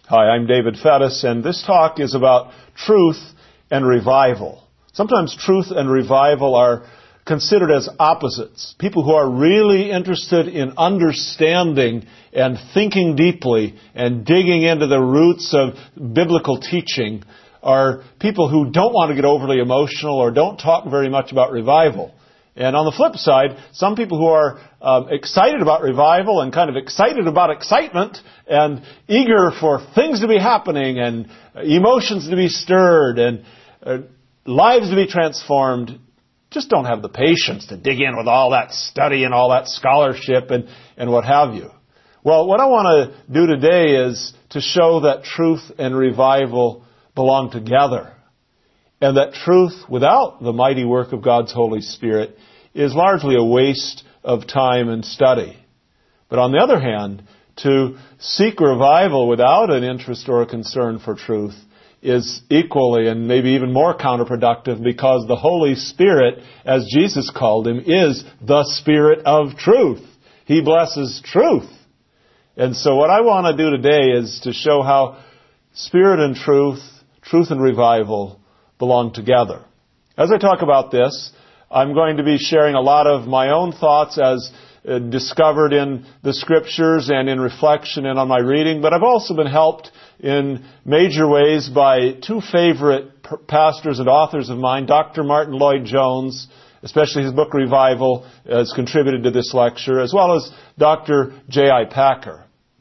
Hi, I'm David Fettis, and this talk is about truth and revival. Sometimes truth and revival are considered as opposites. People who are really interested in understanding and thinking deeply and digging into the roots of biblical teaching are people who don't want to get overly emotional or don't talk very much about revival. And on the flip side, some people who are excited about revival and kind of excited about excitement and eager for things to be happening and emotions to be stirred and lives to be transformed just don't have the patience to dig in with all that study and all that scholarship and what have you. Well, what I want to do today is to show that truth and revival belong together, and that truth without the mighty work of God's Holy Spirit is largely a waste of time and study. But on the other hand, to seek revival without an interest or a concern for truth is equally and maybe even more counterproductive, because the Holy Spirit, as Jesus called Him, is the Spirit of truth. He blesses truth. And so what I want to do today is to show how Spirit and truth and revival belong together. As I talk about this, I'm going to be sharing a lot of my own thoughts as discovered in the Scriptures and in reflection and on my reading, but I've also been helped in major ways by two favorite pastors and authors of mine. Dr. Martin Lloyd-Jones, especially his book Revival, has contributed to this lecture, as well as Dr. J.I. Packer.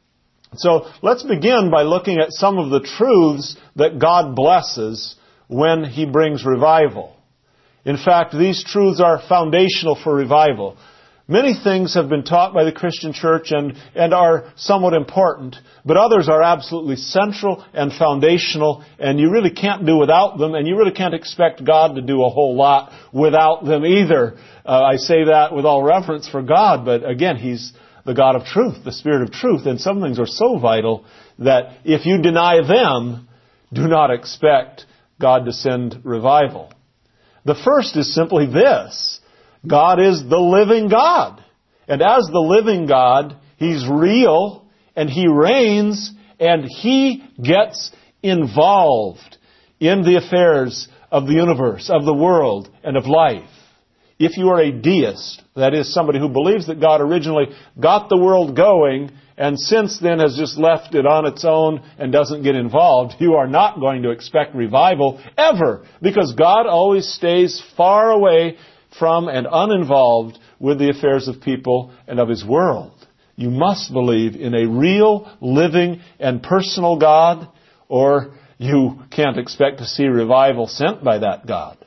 So let's begin by looking at some of the truths that God blesses when He brings revival. In fact, these truths are foundational for revival. Many things have been taught by the Christian church and are somewhat important, but others are absolutely central and foundational, and you really can't do without them, and you really can't expect God to do a whole lot without them either. I say that with all reverence for God, but again, He's the God of truth, the Spirit of truth, and some things are so vital that if you deny them, do not expect God to send revival. The first is simply this: God is the living God. And as the living God, He's real, and He reigns, and He gets involved in the affairs of the universe, of the world, and of life. If you are a deist, that is, somebody who believes that God originally got the world going and since then has just left it on its own and doesn't get involved, you are not going to expect revival ever, because God always stays far away from and uninvolved with the affairs of people and of His world. You must believe in a real, living, and personal God, or you can't expect to see revival sent by that God.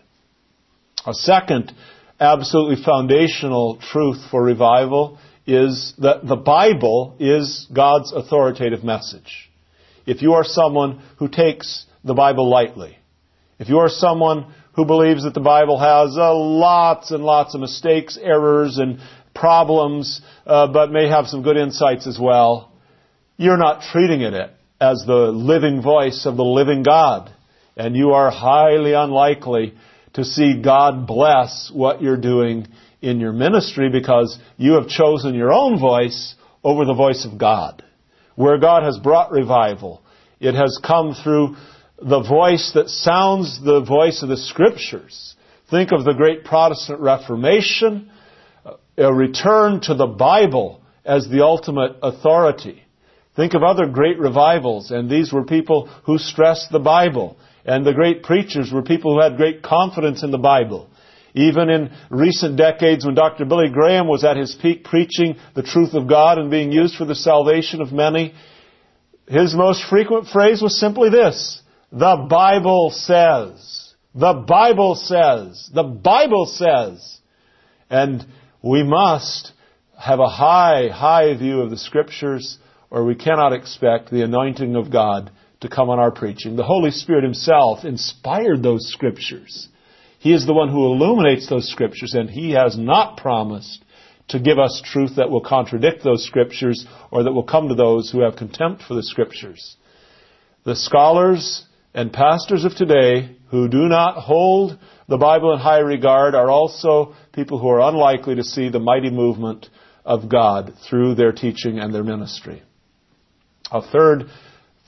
A second absolutely foundational truth for revival is that the Bible is God's authoritative message. If you are someone who takes the Bible lightly, if you are someone who believes that the Bible has lots and lots of mistakes, errors, and problems, but may have some good insights as well, you're not treating it as the living voice of the living God. And you are highly unlikely to see God bless what you're doing in your ministry, because you have chosen your own voice over the voice of God. Where God has brought revival, it has come through the voice that sounds the voice of the Scriptures. Think of the great Protestant Reformation, a return to the Bible as the ultimate authority. Think of other great revivals, and these were people who stressed the Bible. And the great preachers were people who had great confidence in the Bible. Even in recent decades, when Dr. Billy Graham was at his peak preaching the truth of God and being used for the salvation of many, his most frequent phrase was simply this: the Bible says. The Bible says. The Bible says. And we must have a high view of the Scriptures, or we cannot expect the anointing of God to come on our preaching. The Holy Spirit Himself inspired those Scriptures. He is the one who illuminates those Scriptures, and He has not promised to give us truth that will contradict those Scriptures or that will come to those who have contempt for the Scriptures. The scholars and pastors of today who do not hold the Bible in high regard are also people who are unlikely to see the mighty movement of God through their teaching and their ministry. A third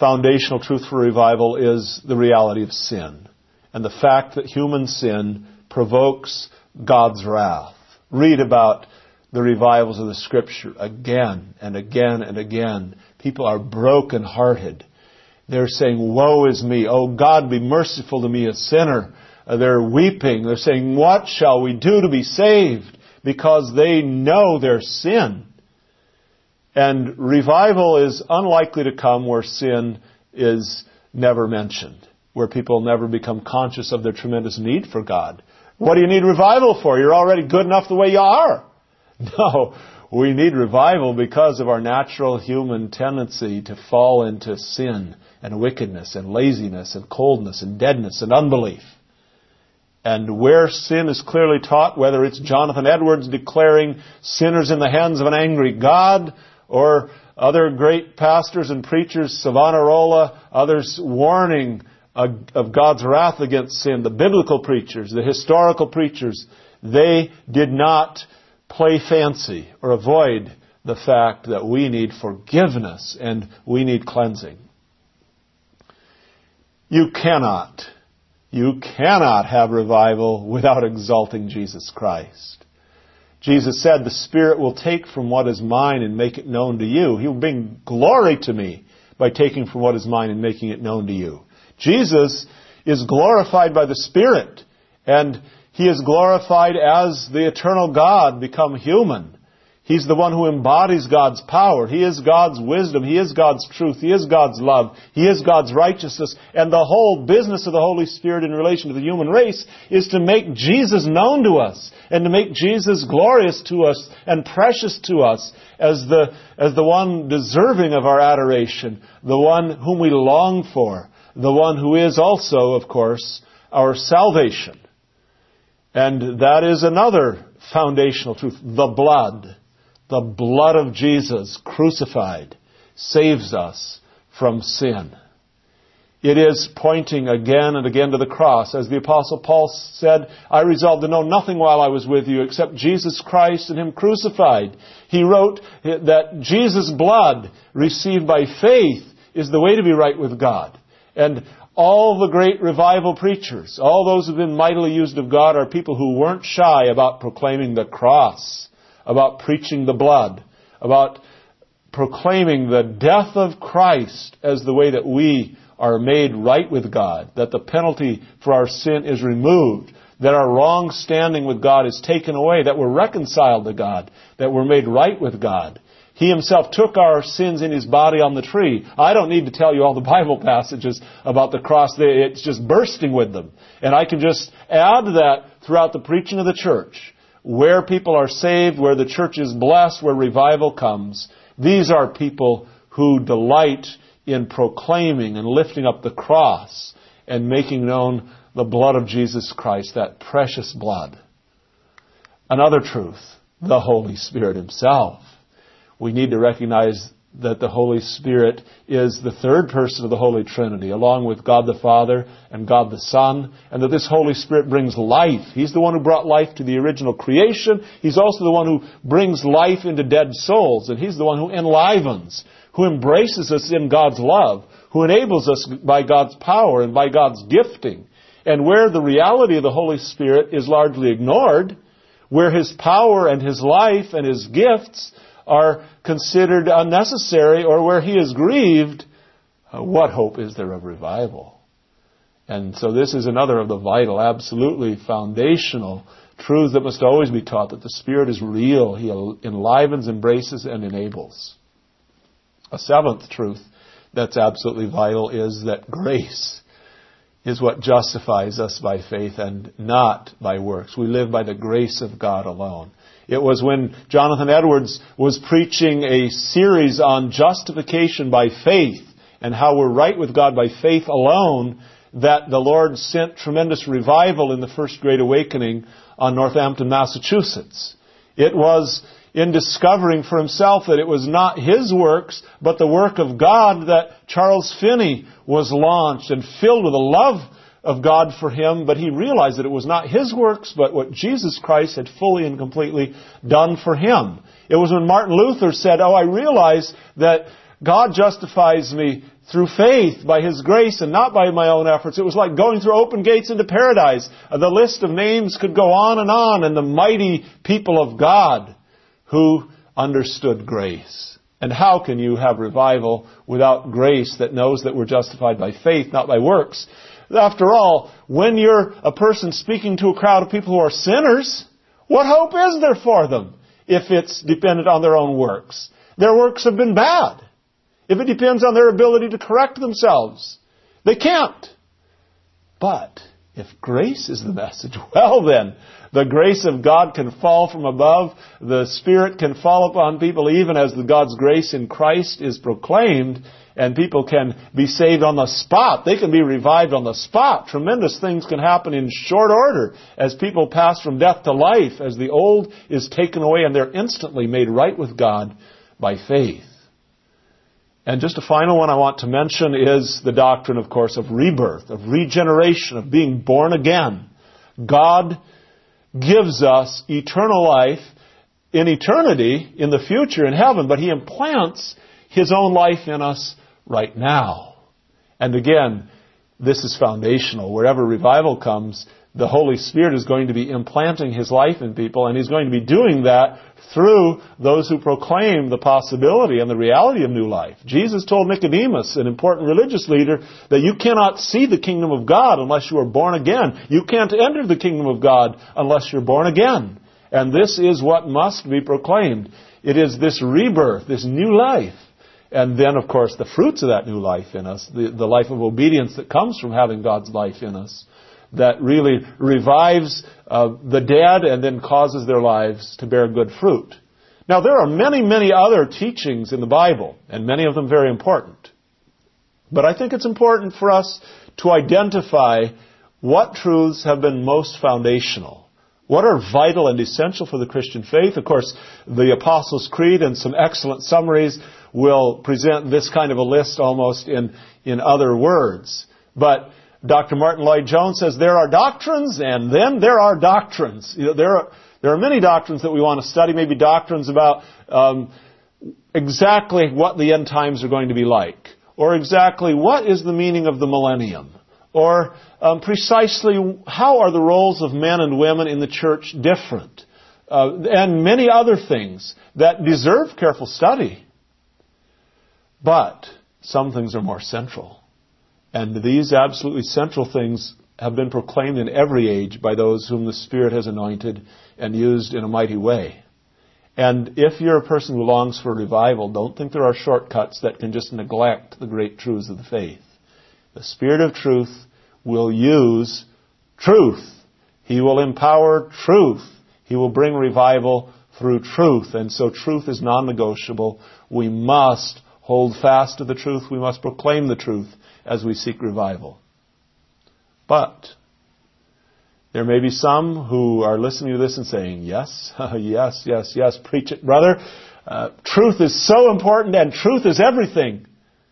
foundational truth for revival is the reality of sin and the fact that human sin provokes God's wrath. Read about the revivals of the Scripture again and again and again. People are broken-hearted. They're saying, "Woe is me. Oh, God, be merciful to me, a sinner." They're weeping. They're saying, "What shall we do to be saved?" Because they know their sin. And revival is unlikely to come where sin is never mentioned, where people never become conscious of their tremendous need for God. What do you need revival for? You're already good enough the way you are. No, we need revival because of our natural human tendency to fall into sin and wickedness and laziness and coldness and deadness and unbelief. And where sin is clearly taught, whether it's Jonathan Edwards declaring sinners in the hands of an angry God, or other great pastors and preachers, Savonarola, others warning of God's wrath against sin, the biblical preachers, the historical preachers, they did not play fancy or avoid the fact that we need forgiveness and we need cleansing. You cannot have revival without exalting Jesus Christ. Jesus said, "The Spirit will take from what is mine and make it known to you. He will bring glory to me by taking from what is mine and making it known to you." Jesus is glorified by the Spirit, and He is glorified as the eternal God become human. He's the one who embodies God's power. He is God's wisdom. He is God's truth. He is God's love. He is God's righteousness. And the whole business of the Holy Spirit in relation to the human race is to make Jesus known to us and to make Jesus glorious to us and precious to us as the one deserving of our adoration, the one whom we long for, the one who is also, of course, our salvation. And that is another foundational truth. The blood of Jesus crucified saves us from sin. It is pointing again and again to the cross. As the Apostle Paul said, "I resolved to know nothing while I was with you except Jesus Christ and Him crucified." He wrote that Jesus' blood received by faith is the way to be right with God. And all the great revival preachers, all those who have been mightily used of God, are people who weren't shy about proclaiming the cross, about preaching the blood, about proclaiming the death of Christ as the way that we are made right with God, that the penalty for our sin is removed, that our wrong standing with God is taken away, that we're reconciled to God, that we're made right with God. He Himself took our sins in His body on the tree. I don't need to tell you all the Bible passages about the cross. It's just bursting with them. And I can just add that throughout the preaching of the church. Where people are saved, where the church is blessed, where revival comes, these are people who delight in proclaiming and lifting up the cross and making known the blood of Jesus Christ, that precious blood. Another truth, the Holy Spirit Himself. We need to recognize that the Holy Spirit is the third person of the Holy Trinity, along with God the Father and God the Son, and that this Holy Spirit brings life. He's the one who brought life to the original creation. He's also the one who brings life into dead souls, and He's the one who enlivens, who embraces us in God's love, who enables us by God's power and by God's gifting. And where the reality of the Holy Spirit is largely ignored, where His power and His life and His gifts are considered unnecessary, or where He is grieved, what hope is there of revival? And so this is another of the vital, absolutely foundational truths that must always be taught, that the Spirit is real. He enlivens, embraces, and enables. A seventh truth that's absolutely vital is that grace is what justifies us by faith and not by works. We live by the grace of God alone. It was when Jonathan Edwards was preaching a series on justification by faith and how we're right with God by faith alone that the Lord sent tremendous revival in the First Great Awakening on Northampton, Massachusetts. It was in discovering for himself that it was not his works, but the work of God, that Charles Finney was launched and filled with a love of God for him, but he realized that it was not his works, but what Jesus Christ had fully and completely done for him. It was when Martin Luther said, I realize that God justifies me through faith by His grace and not by my own efforts. It was like going through open gates into paradise. The list of names could go on, and the mighty people of God who understood grace. And how can you have revival without grace that knows that we're justified by faith, not by works? After all, when you're a person speaking to a crowd of people who are sinners, what hope is there for them if it's dependent on their own works? Their works have been bad. If it depends on their ability to correct themselves, they can't. But if grace is the message, well then, the grace of God can fall from above. The Spirit can fall upon people even as God's grace in Christ is proclaimed, and people can be saved on the spot. They can be revived on the spot. Tremendous things can happen in short order as people pass from death to life, as the old is taken away and they're instantly made right with God by faith. And just a final one I want to mention is the doctrine, of course, of rebirth, of regeneration, of being born again. God gives us eternal life in eternity, in the future, in heaven, but He implants His own life in us right now. And again, this is foundational. Wherever revival comes, the Holy Spirit is going to be implanting His life in people, and He's going to be doing that through those who proclaim the possibility and the reality of new life. Jesus told Nicodemus, an important religious leader, that you cannot see the kingdom of God unless you are born again. You can't enter the kingdom of God unless you're born again. And this is what must be proclaimed. It is this rebirth, this new life. And then, of course, the fruits of that new life in us, the life of obedience that comes from having God's life in us, that really revives the dead and then causes their lives to bear good fruit. Now, there are many, many other teachings in the Bible, and many of them very important. But I think it's important for us to identify what truths have been most foundational, what are vital and essential for the Christian faith. Of course, the Apostles' Creed and some excellent summaries will present this kind of a list almost in other words. But Dr. Martin Lloyd-Jones says there are doctrines, and then there are doctrines. There are many doctrines that we want to study, maybe doctrines about exactly what the end times are going to be like, or exactly what is the meaning of the millennium, or precisely how are the roles of men and women in the church different, and many other things that deserve careful study. But some things are more central. And these absolutely central things have been proclaimed in every age by those whom the Spirit has anointed and used in a mighty way. And if you're a person who longs for revival, don't think there are shortcuts that can just neglect the great truths of the faith. The Spirit of truth will use truth. He will empower truth. He will bring revival through truth. And so truth is non-negotiable. We must hold fast to the truth. We must proclaim the truth as we seek revival. But there may be some who are listening to this and saying, yes, yes, preach it, brother. Truth is so important and truth is everything.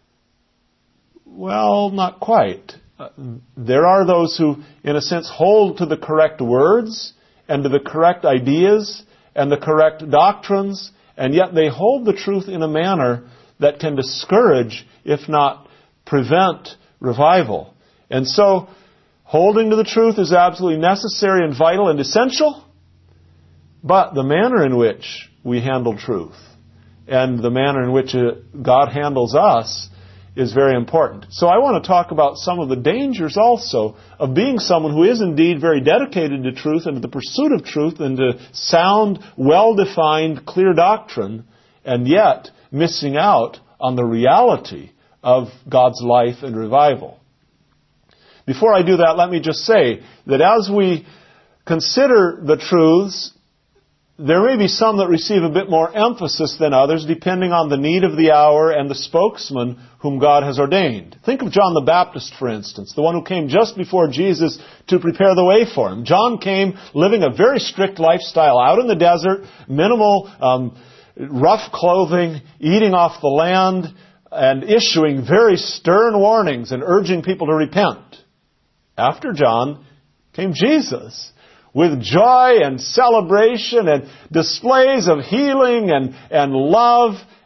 Well, not quite. There are those who, in a sense, hold to the correct words and to the correct ideas and the correct doctrines, and yet they hold the truth in a manner that can discourage, if not prevent, revival. And so, holding to the truth is absolutely necessary and vital and essential, but the manner in which we handle truth and the manner in which God handles us is very important. So I want to talk about some of the dangers also of being someone who is indeed very dedicated to truth and to the pursuit of truth and to sound, well-defined, clear doctrine, and yet missing out on the reality of God's life and revival. Before I do that, let me just say that as we consider the truths, there may be some that receive a bit more emphasis than others, depending on the need of the hour and the spokesman whom God has ordained. Think of John the Baptist, for instance, the one who came just before Jesus to prepare the way for Him. John came living a very strict lifestyle out in the desert, minimal, rough clothing, eating off the land, and issuing very stern warnings and urging people to repent. After John came Jesus, with joy and celebration and displays of healing and love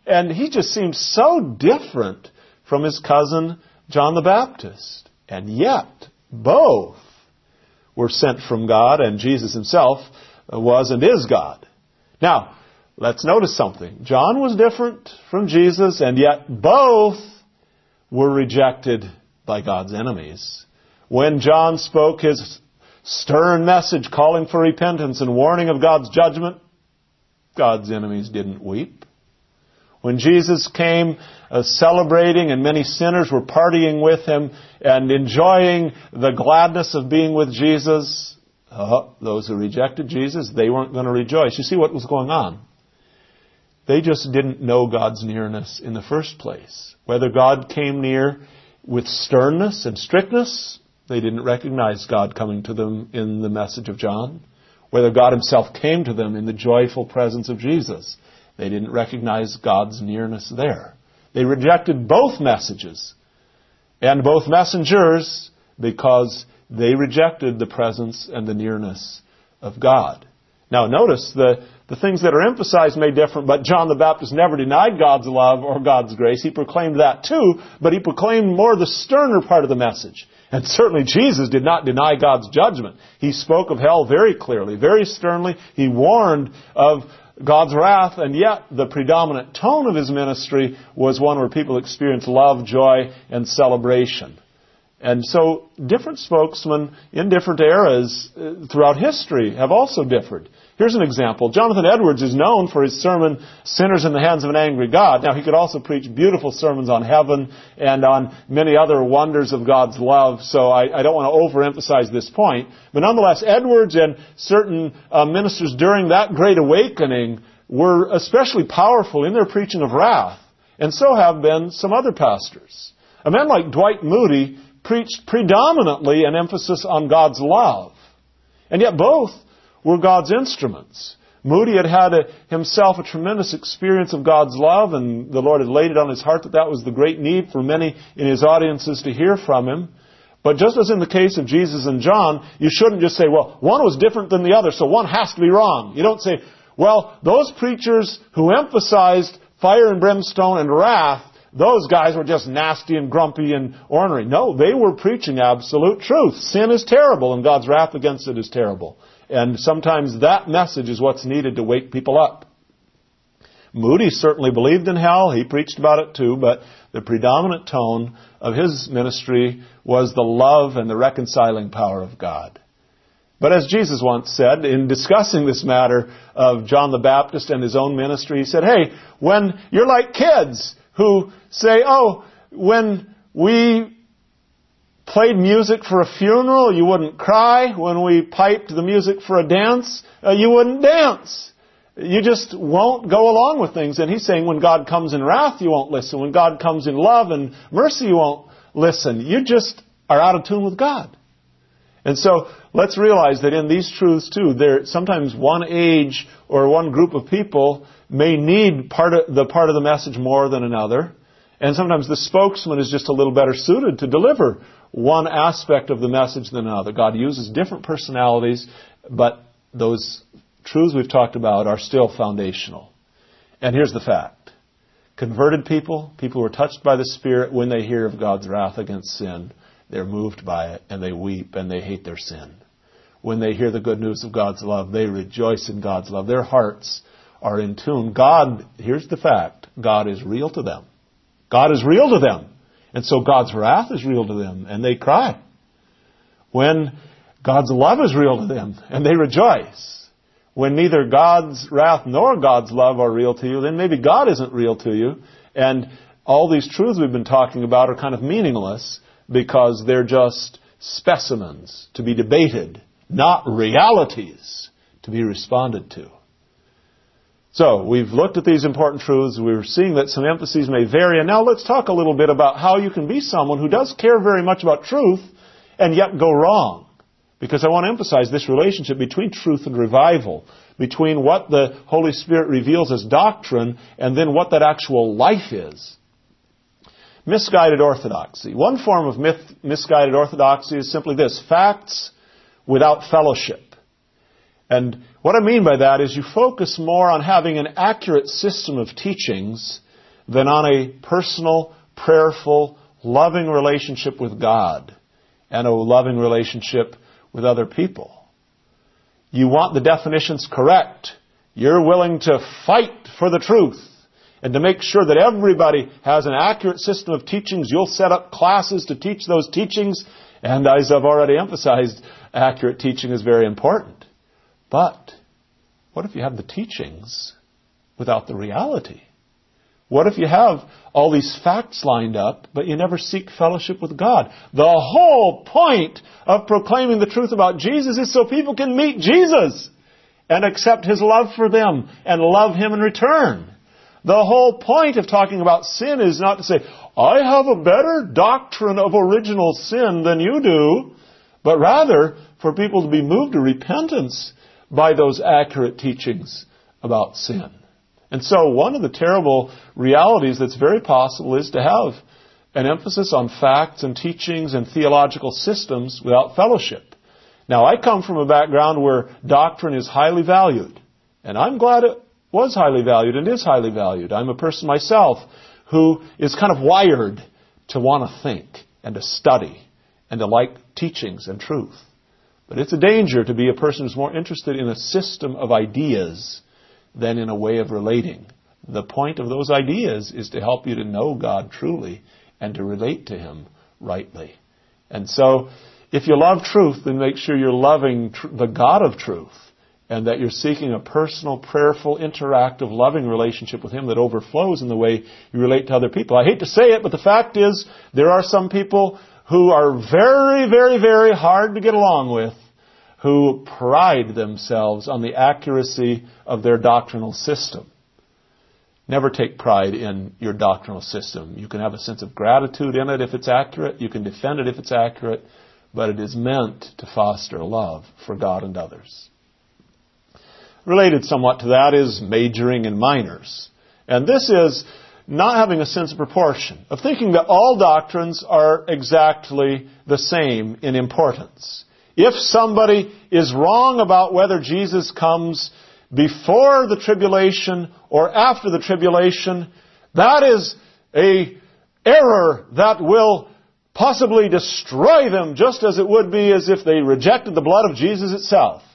And he just seemed so different from his cousin John the Baptist. And yet, both were sent from God, and Jesus himself was and is God. Now, let's notice something. John was different from Jesus, and yet both were rejected by God's enemies. When John spoke his stern message calling for repentance and warning of God's judgment, God's enemies didn't weep. When Jesus came celebrating and many sinners were partying with him and enjoying the gladness of being with Jesus, those who rejected Jesus, they weren't going to rejoice. You see what was going on? They just didn't know God's nearness in the first place. Whether God came near with sternness and strictness, they didn't recognize God coming to them in the message of John. Whether God himself came to them in the joyful presence of Jesus, they didn't recognize God's nearness there. They rejected both messages and both messengers because they rejected the presence and the nearness of God. Now notice the things that are emphasized may differ, but John the Baptist never denied God's love or God's grace. He proclaimed that too, but he proclaimed more the sterner part of the message. And certainly Jesus did not deny God's judgment. He spoke of hell very clearly, very sternly. He warned of God's wrath, and yet the predominant tone of his ministry was one where people experienced love, joy, and celebration. And so different spokesmen in different eras throughout history have also differed. Here's an example. Jonathan Edwards is known for his sermon, Sinners in the Hands of an Angry God. Now, he could also preach beautiful sermons on heaven and on many other wonders of God's love, so I don't want to overemphasize this point. But nonetheless, Edwards and certain ministers during that Great Awakening were especially powerful in their preaching of wrath, and so have been some other pastors. A man like Dwight Moody preached predominantly an emphasis on God's love. And yet both were God's instruments. Moody had himself a tremendous experience of God's love, and the Lord had laid it on his heart that was the great need for many in his audiences to hear from him. But just as in the case of Jesus and John, you shouldn't just say, well, one was different than the other, so one has to be wrong. You don't say, well, those preachers who emphasized fire and brimstone and wrath, those guys were just nasty and grumpy and ornery. No, they were preaching absolute truth. Sin is terrible, and God's wrath against it is terrible. And sometimes that message is what's needed to wake people up. Moody certainly believed in hell. He preached about it too, but the predominant tone of his ministry was the love and the reconciling power of God. But as Jesus once said, in discussing this matter of John the Baptist and his own ministry, he said, hey, when you're like kids who say, oh, when we played music for a funeral, you wouldn't cry. When we piped the music for a dance, you wouldn't dance. You just won't go along with things. And he's saying when God comes in wrath, you won't listen. When God comes in love and mercy, you won't listen. You just are out of tune with God. And so let's realize that in these truths too, sometimes one age or one group of people may need part of the message more than another. And sometimes the spokesman is just a little better suited to deliver one aspect of the message than another. God uses different personalities, but those truths we've talked about are still foundational. And here's the fact. Converted people who are touched by the Spirit, when they hear of God's wrath against sin, they're moved by it and they weep and they hate their sin. When they hear the good news of God's love, they rejoice in God's love. Their hearts are in tune. God, here's the fact, God is real to them. God is real to them. And so God's wrath is real to them, and they cry. When God's love is real to them, and they rejoice. When neither God's wrath nor God's love are real to you, then maybe God isn't real to you. And all these truths we've been talking about are kind of meaningless because they're just specimens to be debated, not realities to be responded to. So, we've looked at these important truths. We're seeing that some emphases may vary. And now let's talk a little bit about how you can be someone who does care very much about truth and yet go wrong. Because I want to emphasize this relationship between truth and revival, between what the Holy Spirit reveals as doctrine and then what that actual life is. Misguided orthodoxy. One form of misguided orthodoxy is simply this: facts without fellowship. And what I mean by that is you focus more on having an accurate system of teachings than on a personal, prayerful, loving relationship with God and a loving relationship with other people. You want the definitions correct. You're willing to fight for the truth and to make sure that everybody has an accurate system of teachings. You'll set up classes to teach those teachings. And as I've already emphasized, accurate teaching is very important. But what if you have the teachings without the reality? What if you have all these facts lined up, but you never seek fellowship with God? The whole point of proclaiming the truth about Jesus is so people can meet Jesus and accept His love for them and love Him in return. The whole point of talking about sin is not to say, I have a better doctrine of original sin than you do, but rather for people to be moved to repentance by those accurate teachings about sin. And so one of the terrible realities that's very possible is to have an emphasis on facts and teachings and theological systems without fellowship. Now, I come from a background where doctrine is highly valued, and I'm glad it was highly valued and is highly valued. I'm a person myself who is kind of wired to want to think and to study and to like teachings and truth. But it's a danger to be a person who's more interested in a system of ideas than in a way of relating. The point of those ideas is to help you to know God truly and to relate to Him rightly. And so, if you love truth, then make sure you're loving the God of truth and that you're seeking a personal, prayerful, interactive, loving relationship with Him that overflows in the way you relate to other people. I hate to say it, but the fact is there are some people who are very, very, very hard to get along with, who pride themselves on the accuracy of their doctrinal system. Never take pride in your doctrinal system. You can have a sense of gratitude in it if it's accurate. You can defend it if it's accurate. But it is meant to foster love for God and others. Related somewhat to that is majoring in minors. And this is not having a sense of proportion, of thinking that all doctrines are exactly the same in importance. If somebody is wrong about whether Jesus comes before the tribulation or after the tribulation, that is an error that will possibly destroy them, just as it would be as if they rejected the blood of Jesus itself.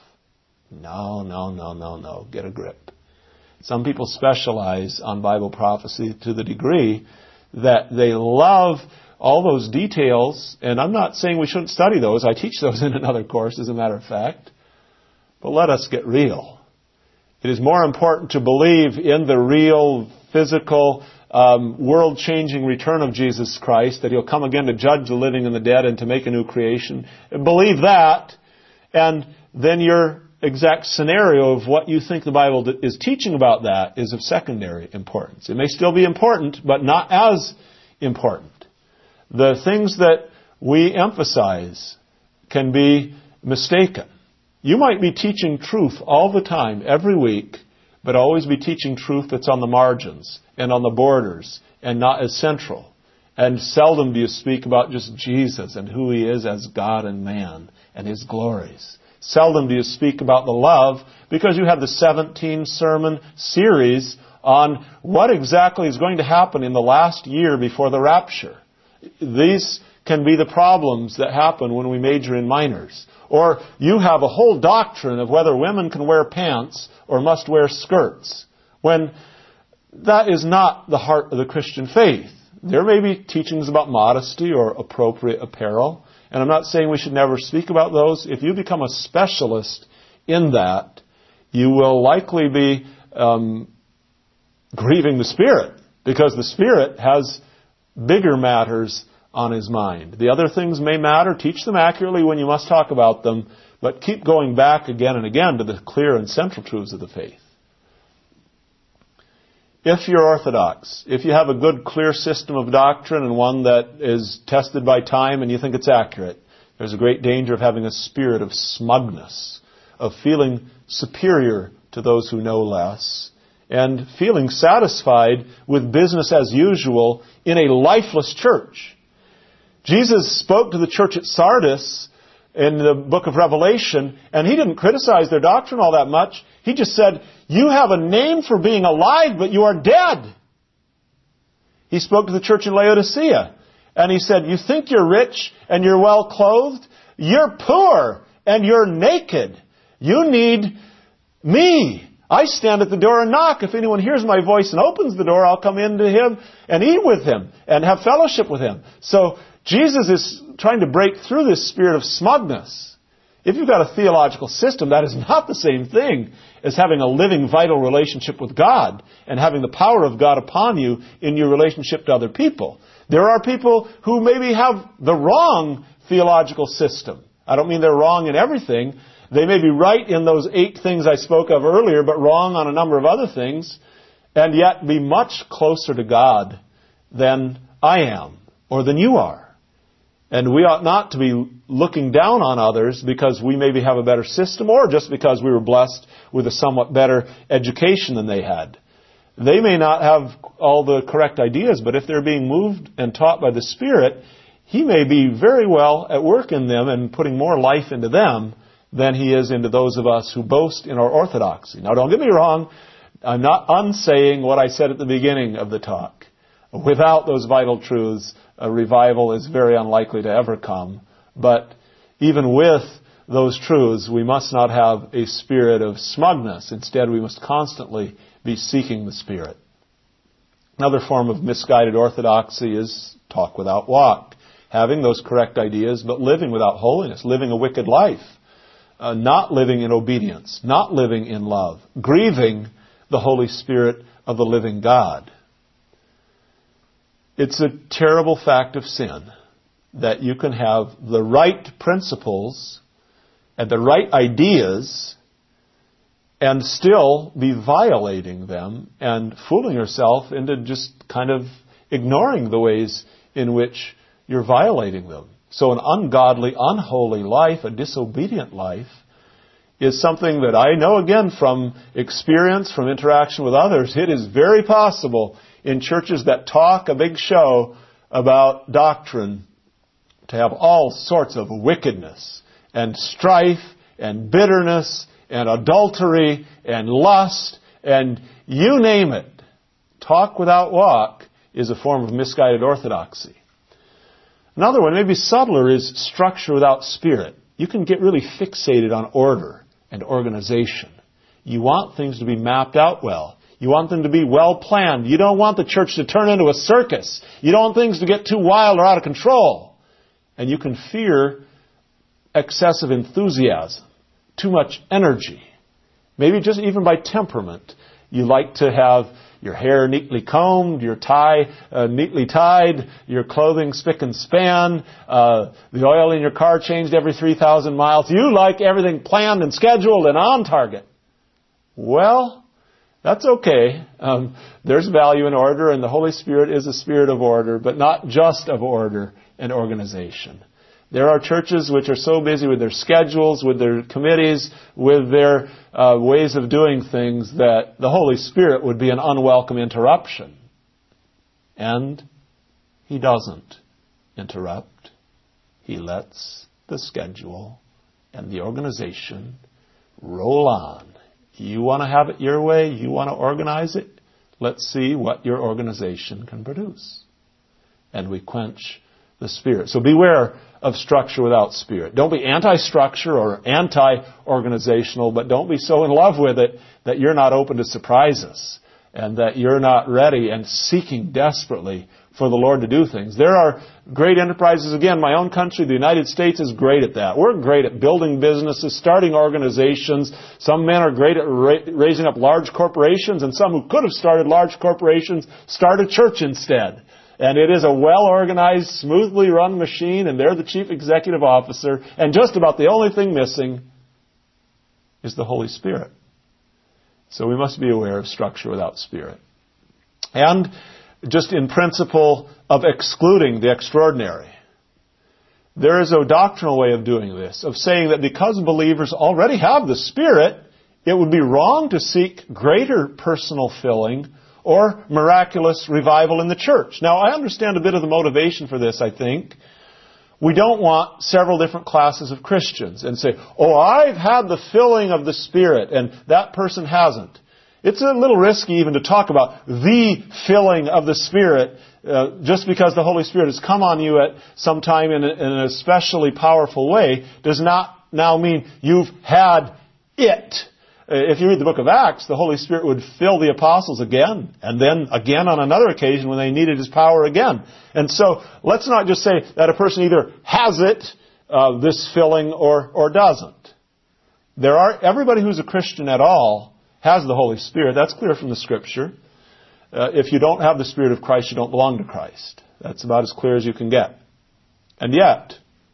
No. Get a grip. Some people specialize on Bible prophecy to the degree that they love all those details, and I'm not saying we shouldn't study those. I teach those in another course, as a matter of fact. But let us get real. It is more important to believe in the real, physical, world-changing return of Jesus Christ, that He'll come again to judge the living and the dead and to make a new creation. Believe that, and then your exact scenario of what you think the Bible is teaching about that is of secondary importance. It may still be important, but not as important. The things that we emphasize can be mistaken. You might be teaching truth all the time, every week, but always be teaching truth that's on the margins and on the borders and not as central. And seldom do you speak about just Jesus and who He is as God and man and His glories. Seldom do you speak about the love because you have the 17-sermon series on what exactly is going to happen in the last year before the rapture. These can be the problems that happen when we major in minors. Or you have a whole doctrine of whether women can wear pants or must wear skirts, when that is not the heart of the Christian faith. There may be teachings about modesty or appropriate apparel, and I'm not saying we should never speak about those. If you become a specialist in that, you will likely be grieving the Spirit, because the Spirit has bigger matters on His mind. The other things may matter. Teach them accurately when you must talk about them, but keep going back again and again to the clear and central truths of the faith. If you're Orthodox, if you have a good, clear system of doctrine and one that is tested by time and you think it's accurate, there's a great danger of having a spirit of smugness, of feeling superior to those who know less, and feeling satisfied with business as usual in a lifeless church. Jesus spoke to the church at Sardis in the book of Revelation, and He didn't criticize their doctrine all that much. He just said, you have a name for being alive, but you are dead. He spoke to the church in Laodicea. And he said, you think you're rich and you're well clothed? You're poor and you're naked. You need me. I stand at the door and knock. If anyone hears my voice and opens the door, I'll come in to him and eat with him and have fellowship with him. So Jesus is trying to break through this spirit of smugness. If you've got a theological system, that is not the same thing as having a living, vital relationship with God and having the power of God upon you in your relationship to other people. There are people who maybe have the wrong theological system. I don't mean they're wrong in everything. They may be right in those 8 things I spoke of earlier, but wrong on a number of other things, and yet be much closer to God than I am, or than you are. And we ought not to be looking down on others because we maybe have a better system, or just because we were blessed with a somewhat better education than they had. They may not have all the correct ideas, but if they're being moved and taught by the Spirit, He may be very well at work in them and putting more life into them than He is into those of us who boast in our orthodoxy. Now, don't get me wrong. I'm not unsaying what I said at the beginning of the talk. Without those vital truths, a revival is very unlikely to ever come. But even with those truths, we must not have a spirit of smugness. Instead, we must constantly be seeking the Spirit. Another form of misguided orthodoxy is talk without walk. Having those correct ideas, but living without holiness, living a wicked life, not living in obedience, not living in love, grieving the Holy Spirit of the living God. It's a terrible fact of sin that you can have the right principles and the right ideas and still be violating them and fooling yourself into just kind of ignoring the ways in which you're violating them. So an ungodly, unholy life, a disobedient life, is something that I know again from experience, from interaction with others. It is very possible in churches that talk a big show about doctrine to have all sorts of wickedness and strife and bitterness and adultery and lust and you name it. Talk without walk is a form of misguided orthodoxy. Another one, maybe subtler, is structure without spirit. You can get really fixated on order and organization. You want things to be mapped out well. You want them to be well planned. You don't want the church to turn into a circus. You don't want things to get too wild or out of control. And you can fear excessive enthusiasm, too much energy. Maybe just even by temperament. You like to have your hair neatly combed, your tie neatly tied, your clothing spick and span, the oil in your car changed every 3,000 miles. You like everything planned and scheduled and on target. Well, that's okay. There's value in order, and the Holy Spirit is a spirit of order, but not just of order and organization. There are churches which are so busy with their schedules, with their committees, with their ways of doing things that the Holy Spirit would be an unwelcome interruption. And He doesn't interrupt. He lets the schedule and the organization roll on. You want to have it your way? You want to organize it? Let's see what your organization can produce. And we quench the Spirit. So beware of structure without Spirit. Don't be anti-structure or anti-organizational, but don't be so in love with it that you're not open to surprises and that you're not ready and seeking desperately for the Lord to do things. There are great enterprises. Again, my own country, the United States, is great at that. We're great at building businesses, starting organizations. Some men are great at raising up large corporations, and some who could have started large corporations start a church instead. And it is a well-organized, smoothly run machine, and they're the chief executive officer, and just about the only thing missing is the Holy Spirit. So we must be aware of structure without Spirit. And just in principle of excluding the extraordinary. There is a doctrinal way of doing this, of saying that because believers already have the Spirit, it would be wrong to seek greater personal filling or miraculous revival in the church. Now, I understand a bit of the motivation for this, I think. We don't want several different classes of Christians and say, oh, I've had the filling of the Spirit, and that person hasn't. It's a little risky even to talk about the filling of the Spirit just because the Holy Spirit has come on you at some time in an especially powerful way does not now mean you've had it. If you read the book of Acts, the Holy Spirit would fill the apostles again, and then again on another occasion when they needed His power again. And so let's not just say that a person either has it, this filling, or doesn't. Everybody who's a Christian at all has the Holy Spirit. That's clear from the Scripture. If you don't have the Spirit of Christ, you don't belong to Christ. That's about as clear as you can get. And yet,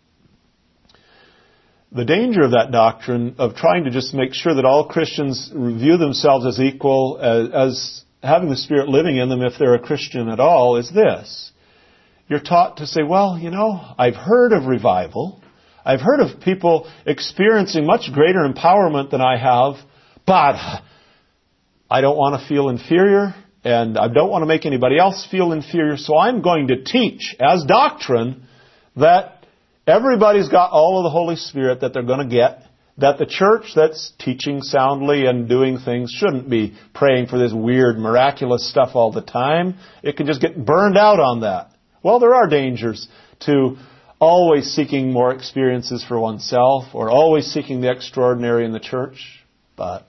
the danger of that doctrine of trying to just make sure that all Christians view themselves as equal, as having the Spirit living in them if they're a Christian at all, is this. You're taught to say, well, I've heard of revival. I've heard of people experiencing much greater empowerment than I have, but I don't want to feel inferior, and I don't want to make anybody else feel inferior, so I'm going to teach as doctrine that everybody's got all of the Holy Spirit that they're going to get, that the church that's teaching soundly and doing things shouldn't be praying for this weird, miraculous stuff all the time. It can just get burned out on that. Well, there are dangers to always seeking more experiences for oneself or always seeking the extraordinary in the church, but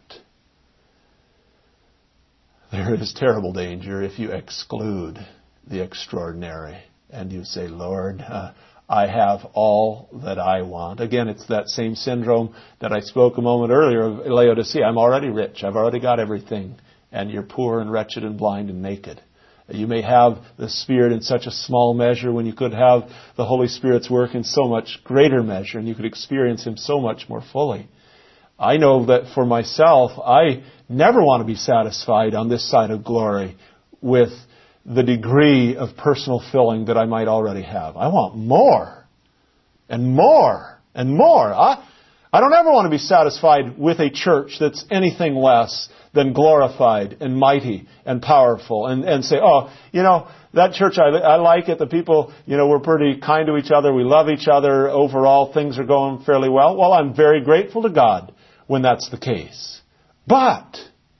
there is terrible danger if you exclude the extraordinary and you say, Lord, I have all that I want. Again, it's that same syndrome that I spoke a moment earlier of Laodicea. I'm already rich. I've already got everything. And you're poor and wretched and blind and naked. You may have the Spirit in such a small measure when you could have the Holy Spirit's work in so much greater measure and you could experience Him so much more fully. I know that for myself, I never want to be satisfied on this side of glory with the degree of personal filling that I might already have. I want more and more and more. I don't ever want to be satisfied with a church that's anything less than glorified and mighty and powerful and say, that church, I like it. The people, we're pretty kind to each other. We love each other. Overall, things are going fairly well. Well, I'm very grateful to God when that's the case. But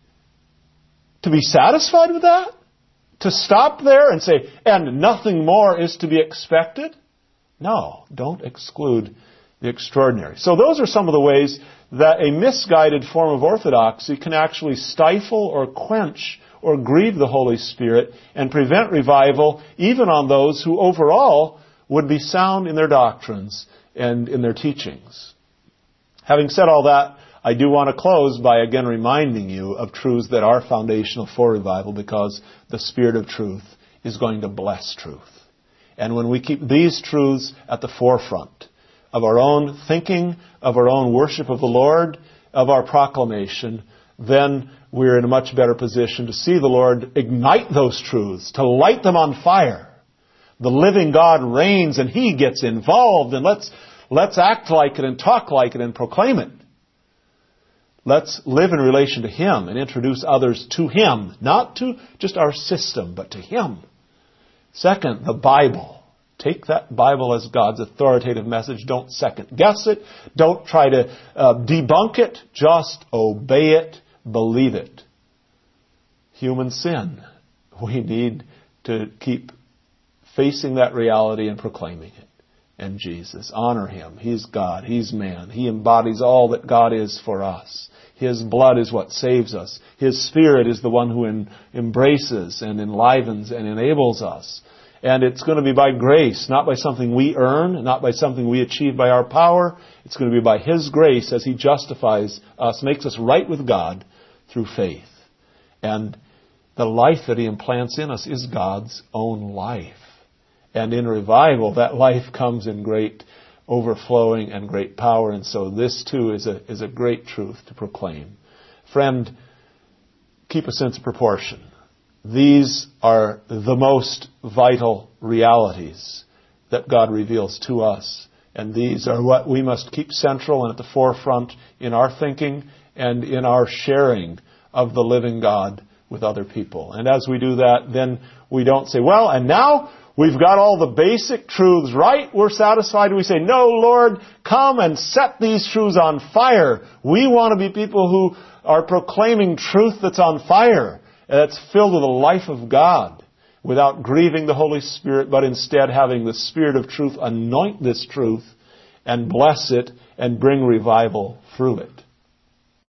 to be satisfied with that? To stop there and say, and nothing more is to be expected? No, don't exclude the extraordinary. So those are some of the ways that a misguided form of orthodoxy can actually stifle or quench or grieve the Holy Spirit and prevent revival even on those who overall would be sound in their doctrines and in their teachings. Having said all that, I do want to close by again reminding you of truths that are foundational for revival because the Spirit of truth is going to bless truth. And when we keep these truths at the forefront of our own thinking, of our own worship of the Lord, of our proclamation, then we're in a much better position to see the Lord ignite those truths, to light them on fire. The living God reigns and He gets involved, and let's act like it and talk like it and proclaim it. Let's live in relation to Him and introduce others to Him, not to just our system, but to Him. Second, the Bible. Take that Bible as God's authoritative message. Don't second guess it. Don't try to debunk it. Just obey it. Believe it. Human sin. We need to keep facing that reality and proclaiming it. And Jesus, honor Him. He's God. He's man. He embodies all that God is for us. His blood is what saves us. His Spirit is the one who embraces and enlivens and enables us. And it's going to be by grace, not by something we earn, not by something we achieve by our power. It's going to be by His grace as He justifies us, makes us right with God through faith. And the life that He implants in us is God's own life. And in revival, that life comes in great overflowing and great power. And so this too is a great truth to proclaim. Friend, keep a sense of proportion. These are the most vital realities that God reveals to us. And these are what we must keep central and at the forefront in our thinking and in our sharing of the living God with other people. And as we do that, then we don't say, well, and now we've got all the basic truths right. We're satisfied. We say, no, Lord, come and set these truths on fire. We want to be people who are proclaiming truth that's on fire, that's filled with the life of God. without grieving the Holy Spirit, but instead having the Spirit of truth anoint this truth and bless it and bring revival through it.